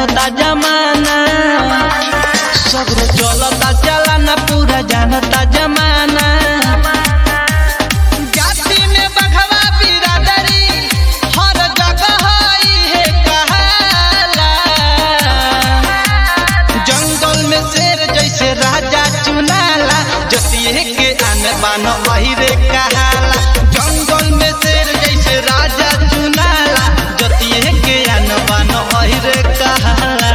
जानता जमाना सगरो चलता चलाना पूरा जानता जमाना। जाति में बघवा बिरादरी हर जगह है कहाला। जंगल में शेर जैसे राजा चुनाला जतिये के आन बान वही रे कहाला। जंगल में शेर जैसे राजा चुनाला जतिये के आन बान वही रे कहाला।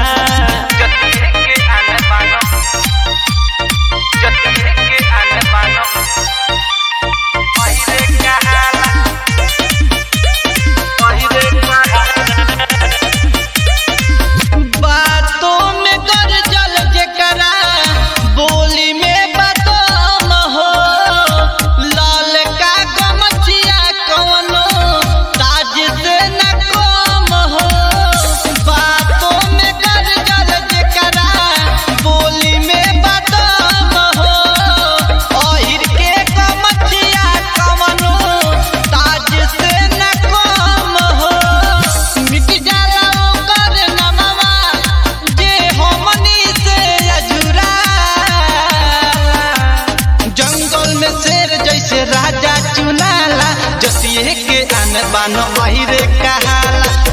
राजा चुनाला जतिये के आन बान वही रे कहाला।